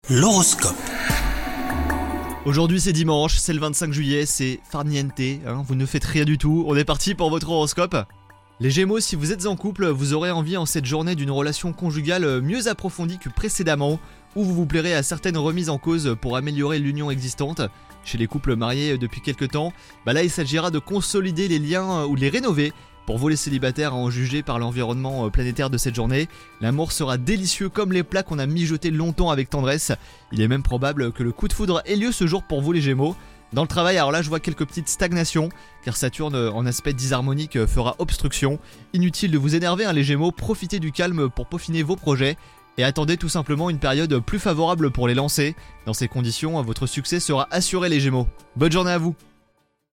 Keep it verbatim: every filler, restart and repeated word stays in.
L'horoscope. Aujourd'hui c'est dimanche, c'est le vingt-cinq juillet, c'est farniente, hein, vous ne faites rien du tout, on est parti pour votre horoscope. Les Gémeaux, si vous êtes en couple, vous aurez envie en cette journée d'une relation conjugale mieux approfondie que précédemment, ou vous vous plairez à certaines remises en cause pour améliorer l'union existante. Chez les couples mariés depuis quelques temps, bah là il s'agira de consolider les liens ou de les rénover. Pour vous les célibataires, à en juger par l'environnement planétaire de cette journée, l'amour sera délicieux comme les plats qu'on a mijotés longtemps avec tendresse. Il est même probable que le coup de foudre ait lieu ce jour pour vous les Gémeaux. Dans le travail, alors là je vois quelques petites stagnations, car Saturne en aspect disharmonique fera obstruction. Inutile de vous énerver hein, les Gémeaux, profitez du calme pour peaufiner vos projets. Et attendez tout simplement une période plus favorable pour les lancer. Dans ces conditions, votre succès sera assuré les Gémeaux. Bonne journée à vous.